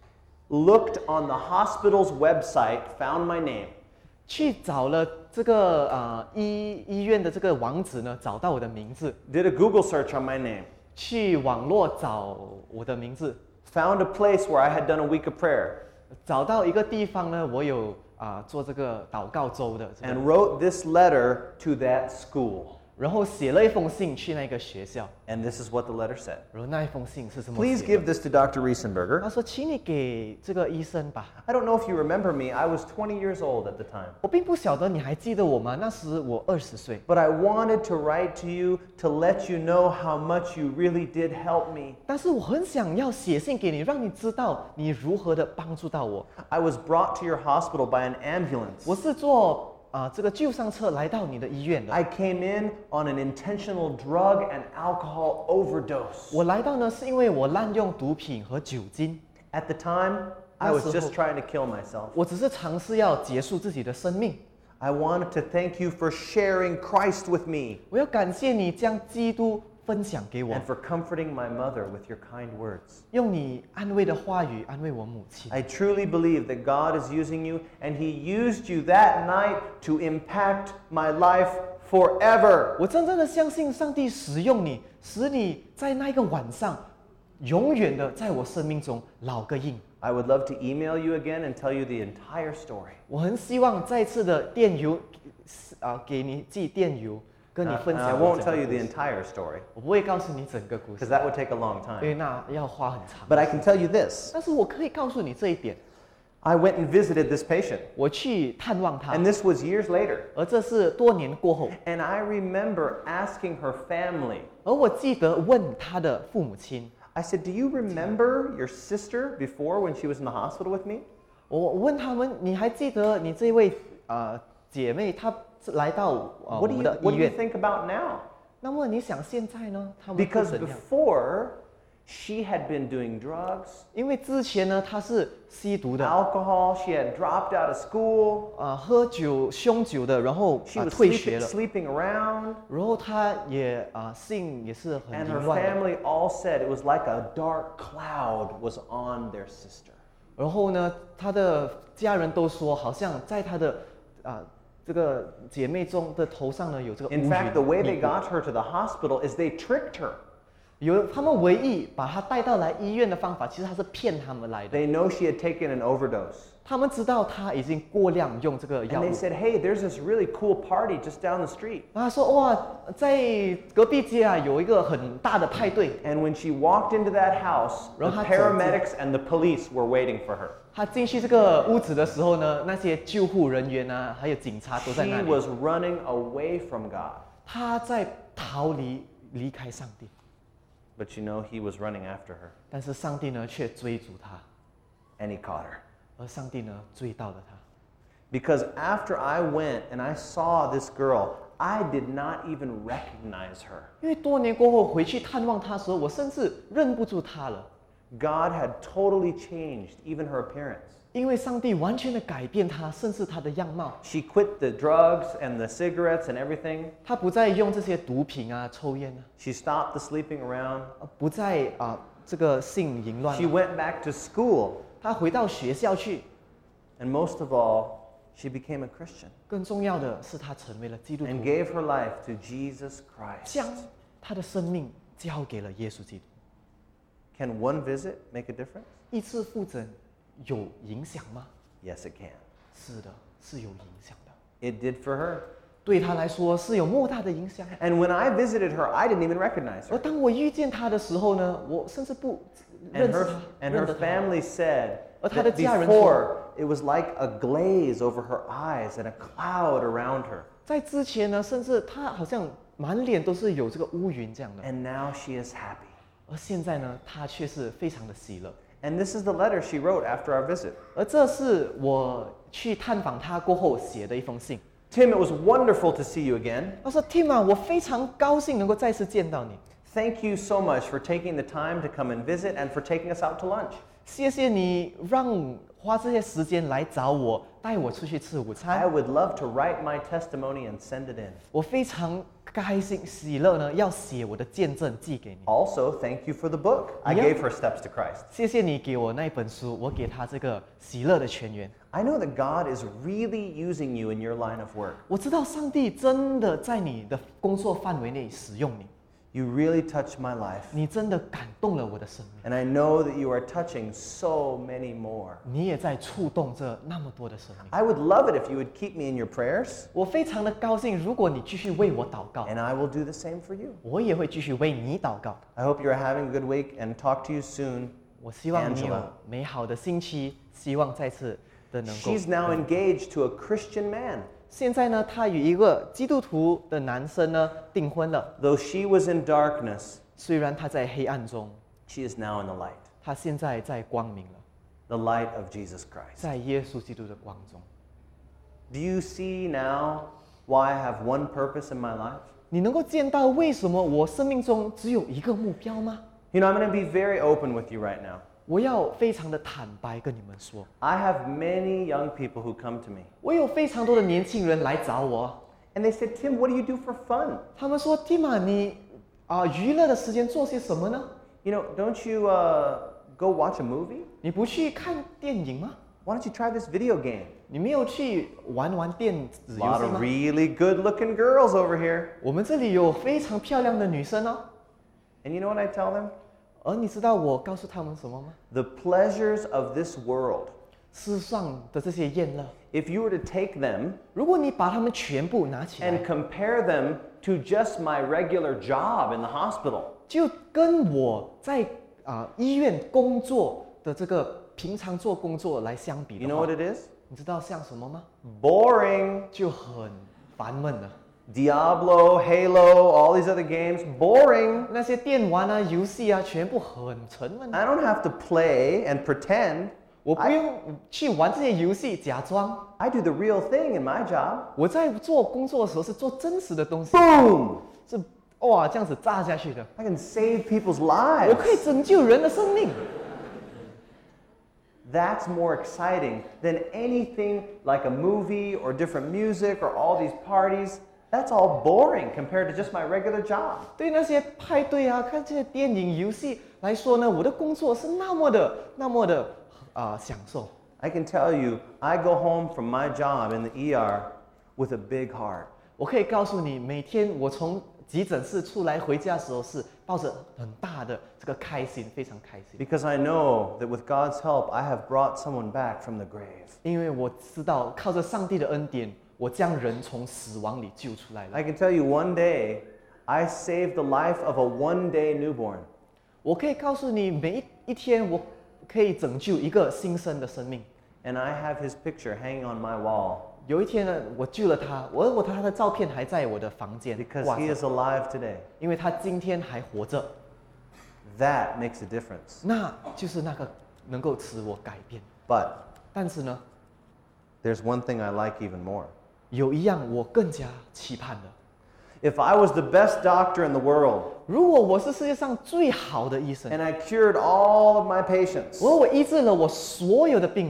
looked on the hospital's website, found my name, 去找了这个呃医医院的这个网址呢，找到我的名字， did a Google search on my name, 去网络找我的名字， found a place where I had done a week of prayer, 找到一个地方呢，我有啊、做这个祷告周的、这个 and wrote this letter to that school. 然后写了一封信去那个学校， And this is what the letter said. 然后那一封信是什么 Please 写 give 的？ this to Doctor Riesenberger. 他说：“请你给这个医生吧。 I don't know if you remember me. I was twenty years old at the time. 我并不晓得你还记得我吗？那时我二十岁， But I wanted to write to you to let you know how much you really did help me. 但是我很想要写信给你，让你知道你如何的帮助到我。 I was brought to your hospital by an ambulance. 我是坐啊、这个救伤车来到你的医院的。 I came in on an intentional drug and alcohol overdose. 我来到呢，是因为我滥用毒品和酒精。 At the time, I was 那时候- just trying to kill myself. 我只是尝试要结束自己的生命。 I wanted to thank you for sharing Christ with me 我要感谢你将基督分享给我， and for comforting my mother with your kind words. 用你安慰的话语安慰我母亲。 I truly believe that God is using you, and He used you that night to impact my life forever. 我真正的相信上帝使用你，使你在那个晚上，永远的在我生命中烙个印。 I would love to email you again and tell you the entire story. 我很希望再次的电邮，啊、给你寄电邮，跟你 Uh, 分 and I 享我 won't 整 tell 个 you 故 the 事。 entire story 我不会告诉你整个故 because 事， that would take a long 因为 time. 那要花很长。 But I can tell you this. 但是我可以告诉你这一点， I went and visited this patient, 我去探望他 and，this was years later. 而这是多年过后， And I remember asking her family, 而我记得问他的父母亲， I said, Do you remember your sister before when she was in the hospital with me? 我我问他们，你还记得你这位呃姐妹，她是来到呃 What 我 do 们 you, 的 what 医 do you 院？ think about now? 那么你想现在呢？他们会 Because 怎样？ before, she had been doing drugs, 因为之前呢，她是吸毒的， alcohol, she had dropped out of school, 啊、喝酒、凶酒的，然后 she 啊、 was 退学 sleeping, 了， sleeping around, 然后她也啊、性也是很 and her 凌乱的。 family all said it was like a dark cloud was on their sister. 然后呢，她的家人都说，好像在她的啊、这个姐妹中的头上呢有这个乌 In 云 fact, the way 密 they 布。 got her to the hospital is they tricked her. 有他们唯一把她带到来医院的方法，其实她是骗他们来的。 They know she had taken an overdose. 他们知道她已经过量用这个 And 药 they 物。 said, hey, there's this really cool party just down the street. 然后他说哇，在隔壁街啊有一个很大的派对。 And when she walked into that house, the 然后她走进- paramedics and the police were waiting for her. 他进去这个屋子的时候呢，那些救护人员啊，还有警察都在 She 那里。 was running away from God. 他在逃离离开上帝， But you know, he was running after her. 但是上帝呢却追逐他， And he caught her. 而上帝呢追到了他。 Because after I went and I saw this girl, I did not even recognize her. 因为多年过后回去探望他的时候，我甚至认不出他了， God had totally changed even her appearance. 因为上帝完全的改变他，甚至他的样貌。 She quit the drugs and the cigarettes and everything. 他不再用这些毒品啊、抽烟啊， She stopped the sleeping around. 呃不再啊、这个性淫乱 She 了。 went back to school. 他回到学校去， And most of all, she became a Christian 更重要的是他成为了基督徒 and，gave her life to Jesus Christ. 将他的生命交给了耶稣基督。 Can one visit make a difference? 一次复诊有影响吗？ Yes, it can. 是的，是有影响的。 It did for her. 对他来说是有莫大的影响。 And when I visited her, I didn't even recognize 而 her. 当我遇见他的时候呢，我甚至不 And 认识 her, 他， and 认 her 得他。 family said 而他的 that 家人 before it was like a glaze over her eyes and a cloud around her. 在之前呢，甚至他好像满脸都是有这个乌云这样的， And now she is happy. 而现在呢，他却是非常的喜乐。 And this is the letter she wrote after our visit. 而这是我去探访他过后写的一封信。 Tim, it was wonderful to see you again. 他说 ：“Tim 啊，我非常高兴能够再次见到你， Thank you so much for taking the time to come and visit and for taking us out to lunch. 谢谢你让花这些时间来找我，带我出去吃午 I 餐。 would love to write my testimony and send it in. 我非常开心喜乐呢，要写我的见证寄给你。 Also, thank you for the book. I Yeah. gave her Steps to Christ. 谢谢你给我那本书，我给他这个喜乐的泉源。 I know that God is really using you in your line of work. 我知道上帝真的在你的工作范围内使用你， You really touched my life. 你真的感动了我的生命， And I know that you are touching so many more. 你也在触动着那么多的生命。 I would love it if you would keep me in your prayers, 我非常的高兴，如果你继续为我祷告， and I will do the same for you. 我也会继续为你祷告。 I hope you're having a good week and talk to you soon. 我希望你有 Angela. 美好的星期，希望再次的能够。 She's now engaged to a Christian man. 现在呢，他与一个基督徒的男生呢订婚了。 Though she was in darkness, 虽然他在黑暗中， she is now in the light, 他现在在光明了， the light of Jesus Christ. 在耶稣基督的光中。 Do you see now why I have one purpose in my life? 你能够见到为什么我生命中只有一个目标吗？ You know, I'm going to be very open with you right now. 我要非常的坦白跟你们说， I have many young people who come to me, 我有非常多的年轻人来找我， and they said, Tim, what do you do for fun? 他们说 ：“Tim 啊，你啊、娱乐的时间做些什么呢？ You know, don't you uh, go watch a movie? 你不去看电影吗？ Why don't you try this video game? 你没有去玩玩电子 A 游 lot 戏 of 吗？ really good-looking girls over here. 我们这里有非常漂亮的女生哦。 And you know what I tell them? 而你知道我告诉他们什么吗？ The pleasures of this world, 世上的这些宴乐， if you were to take them 如果你把它们全部拿起来 and，compare them to just my regular job in the hospital, 就跟我在啊、医院工作的这个平常做工作来相比 you 的 know 话 what，it is? 你知道像什么吗？ Boring. 就很烦闷了。 Diablo, Halo, all these other games, boring. 那些电玩啊、游戏啊，全部很沉闷。 I don't have to play and pretend. 我不用去玩这些游戏，假装 I do the real thing in my job. 我在做工作的时候是做真实的东西， Boom! 是哇这样子炸下去的。 I can save people's 我可以 lives. 拯救人的生命。 That's more exciting than anything like a movie or different music or all these parties. That's all boring compared to just my regular job. 对那些派对啊、看这些电影、游戏来说呢，我的工作是那么的、那么的啊、呃享受。 I can tell you, I go home from my job in the E R with a big heart. 我可以告诉你，每天我从急诊室出来回家的时候，是抱着很大的这个开心，非常开心， Because I know that with God's help, I have brought someone back from the grave. 因为我知道靠着上帝的恩典，我将人从死亡里救出来了。 I can tell you one day, I saved the life of a one-day newborn. 我可以告诉你，每一一天我可以拯救一个新生的生命。 And I have his picture hanging on my wall 有一天呢，我救了他，我我他的照片还在我的房间 because 挂 he 着， is alive today. 因为他今天还活着， That makes a difference. 那就是那个能够使我改变。 But 但是呢， there's one thing I like even more. 有一样我更加期盼的， If I was the best doctor in the world 如果我是世界上最好的医生， and I cured all of my patients 我我医治了我所有的病人，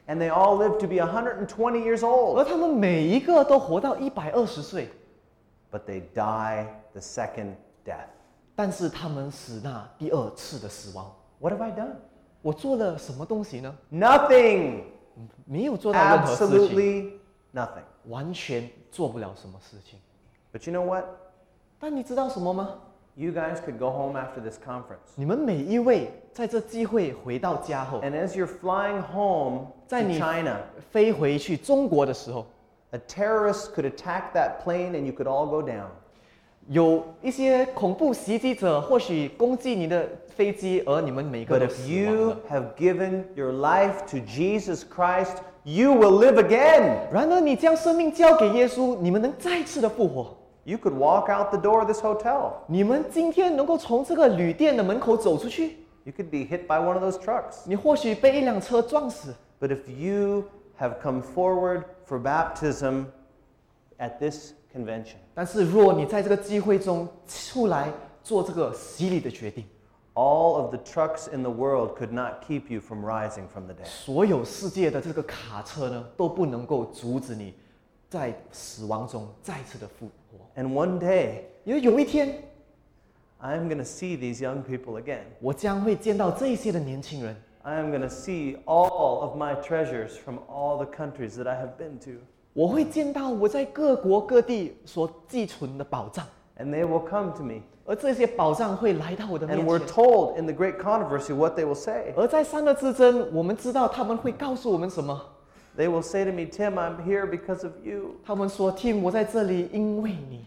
And they all lived to be one hundred twenty years 而 old. 他们每一个都活到一百二十岁， But they die the second death. 但是他们死那第二次的死亡。 What have I done? 我做了什么东西呢？ Nothing. 没有做到任何事情， Absolutely nothing. 完全做不了什么事情。 But you know what? 但你知道什么吗？ You guys could go home after this conference. 你们每一位在这机会回到家后， And as you're flying home 在 to 你 China, 飞回去中国的时候， a terrorist could attack that plane and you could all go down. 有一些恐怖袭击者或许攻击你的飞机，而你们每个 But 都 if 死亡 you 了。 have given your life to Jesus Christ, you will live again. 然而，你将生命交给耶稣，你们能再次的复活。 You could walk out the door of this hotel. 你们今天能够从这个旅店的门口走出去， You could be hit by one of those trucks. 你或许被一辆车撞死。 But if you have come forward for baptism at this convention, 但是，若你在这个机会中出来做这个洗礼的决定， all of the trucks in the world could not keep you from rising from the dead. 所有世界的这个卡车呢，都不能够阻止你在死亡中再次的复活。 And one day, 因为有一天， I'm going to see these young people again. 我将会见到这些的年轻人， I am going to see all of my treasures from all the countries that I have been to. 我会见到我在各国各地所寄存的宝藏， And they will come to me. 而这些宝藏会来到我的 And 面 we're 前。 told in the great controversy what they will say. 而在三恶之争，我们知道他们会告诉我们什么？ They will say to me, Tim, I'm here because of you. 他们说：“Tim，我在这里，因为你。”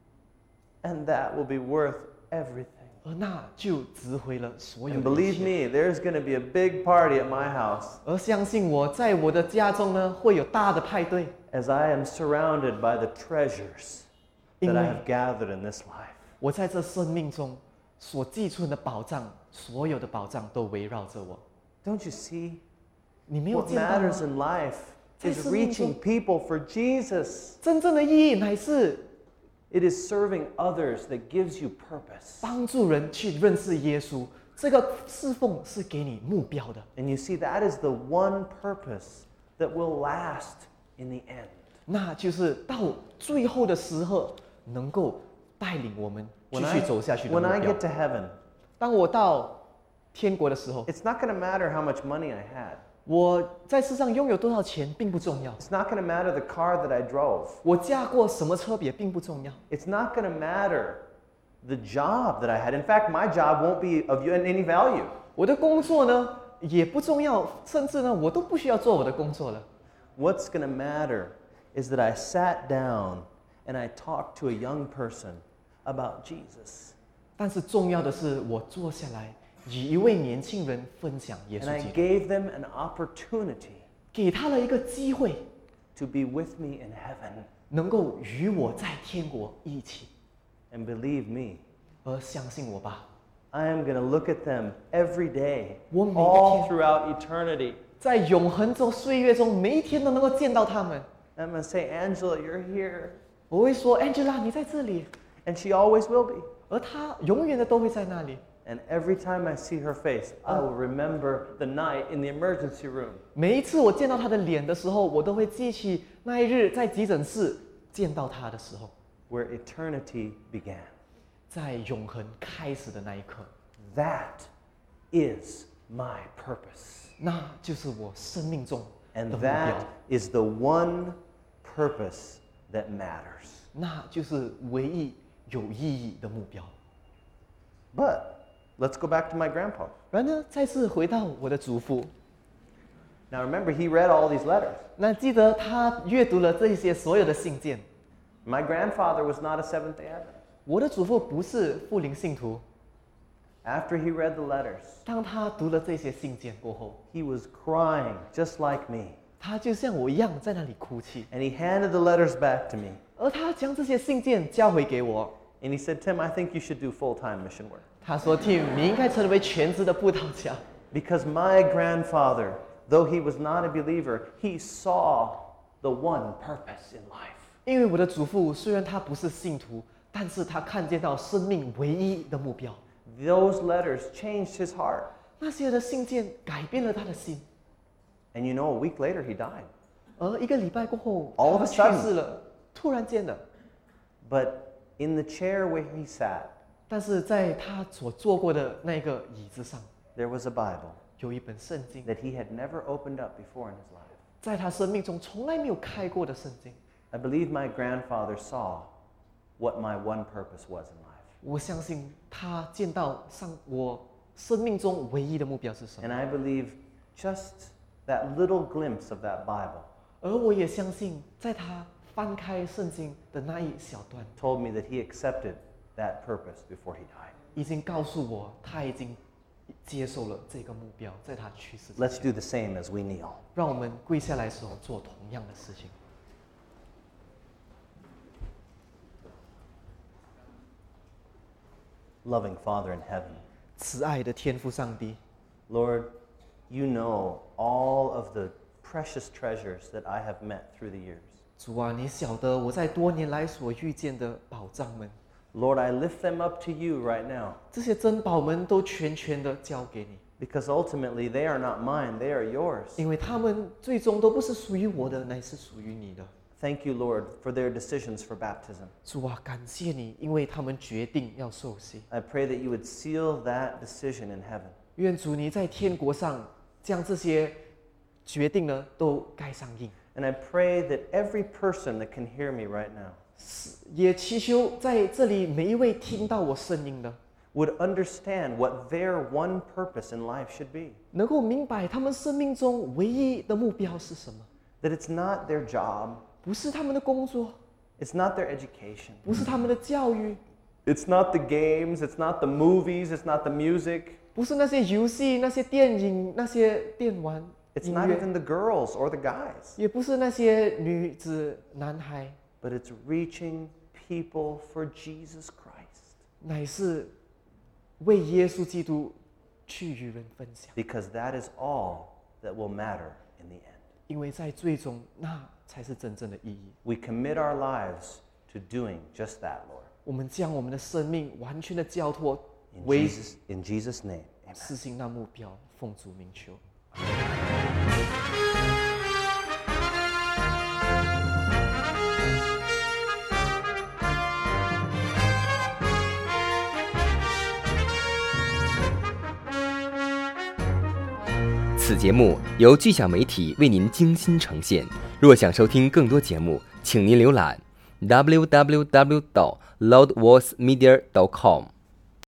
And that will be worth everything. 而那就值回了所有 And 的一 believe 切。 me, there's going to be a big party at my house 而相信我，在我的家中呢，会有大的派对， as I am surrounded by the treasures that I 因为 have gathered in this life. 我在这生命中所寄存的宝藏，所有的宝藏都围绕着我。 Don't you see? 你没有 What 见到 matters 吗？ in life 在 is 生命中 reaching people for Jesus. 真正的意义乃是 It is serving others that gives you purpose. 帮助人去认识耶稣。这个侍奉是给你目标的。 And you see, that is the one purpose that will last in the end. 那就是到最后的时候，能够带领我们继 When 续 I, 走下去的 when 目 I 标 get。to heaven, 当我到天国的时候， it's not going to matter how much money I had. 我在世上拥有多少钱并不重要， It's not going to matter the car that I drove. 我驾过什么车也并不重要， It's not going to matter the job that I had. In fact, my job won't be of any value. 我的工作呢也不重要，甚至呢我都不需要做我的工作了。 What's going to matter is that I sat down and I talked to a young person about Jesus. 但是重要的是，我坐下来与一位年轻人分享耶 And 稣 I 基督， gave them an opportunity 给他了一个机会， to be with me in heaven. 能够与我在天国一起。 And believe me, 而相信我吧， I am going to look at them every day, 我每一天 all throughout eternity. 在永恒中岁月中，每一天都能够见到他们。 I'm going to say, Angela, you're here. 我会说 Angela， 你在这里， And she always will be. 而她永远的都会在那里。 And every time I see her face, I will remember the night in the emergency room. 每一次我见到她的脸的时候，我都会记起那一日在急诊室见到她的时候， Where eternity began. 在永恒开始的那一刻， That is my purpose. 那就是我生命中的 And 目标， that is the one purpose that matters. 那就是唯一有意义的目标。 But let's go back to my grandpa. 然而，再次回到我的祖父， Now remember, he read all these letters. 那记得他阅读了这些所有的信件。 My grandfather was not a Seventh-day Adventist. 我的祖父不是复临信徒， After he read the letters, 当他读了这些信件过后， he was crying just like me. 他就像我一样在那里哭泣， And he handed the letters back to me. 而他将这些信件交回给我。 And he said, Tim, I think you should do full-time mission work. 他说：“Tim，你应该成为全职的布道家， Because my grandfather, though he was not a believer, he saw the one purpose in life. 因为我的祖父虽然他不是信徒，但是他看见到生命唯一的目标。 Those letters changed his heart. 那些的信件改变了他的心， And you know, a week later, he died. 而一个礼拜过后， All of 他 a 去 sudden. 世了，突然间的。 But in the chair where he sat, 但是在他所坐过的那个椅子上， there was a Bible 有一本圣经， that he had never opened up before in his life. 在他生命中从来没有开过的圣经。 I believe my grandfather saw what my one purpose was in life. 我相信他见到上我生命中唯一的目标是什么， And I believe just that little glimpse of that Bible 而我也相信，在他翻开圣经的那一小段， told me that he accepted that purpose before he died. 已经告诉我他已经接受了这个目标，在他去世之 Let's 前。 do the same as we kneel. 让我们跪下来的时候做同样的事情。 Loving Father in heaven, 慈爱的天父上帝， Lord, you know all of the precious treasures that I have met through the years. 主啊，你晓得我在多年来所遇见的宝藏们， Lord, I lift them up to you right now 这些珍宝们都全权的交给你， because ultimately they are not mine, they are yours. 因为他们最终都不是属于我的，乃是属于你的。 Thank you, Lord, for their decisions for baptism. 主啊，感谢你，因为他们决定要受洗。 I pray that you would seal that decision in heaven. 愿主你在天国上将这些决定呢都盖上印， And I pray that every person that can hear me right now 也祈求在这里每一位听到我声音的， would understand what their one purpose in life should be. 能够明白他们生命中唯一的目标是什么， That it's not their job, 不是他们的工作， it's not their education, 不是他们的教育， it's not the games, it's not the movies, it's not the music, 不是那些游戏、那些电影、那些电玩 it's 音 not 乐， even the girls or the guys, 也不是那些女子、男孩， but it's reaching people for Jesus Christ. 乃是为耶稣基督去与人分享， Because that is all that will matter in the end. 因为在最终那才是真正的意义。 We commit our lives to doing just that, Lord. 我们将我们的生命完全的交托 In 为 Jesus, in Jesus' name, amen. 实行那目标，奉主名求。 此节目由巨响媒体为您精心呈现。若想收听更多节目，请您浏览 w w w dot loudvoicemedia dot com。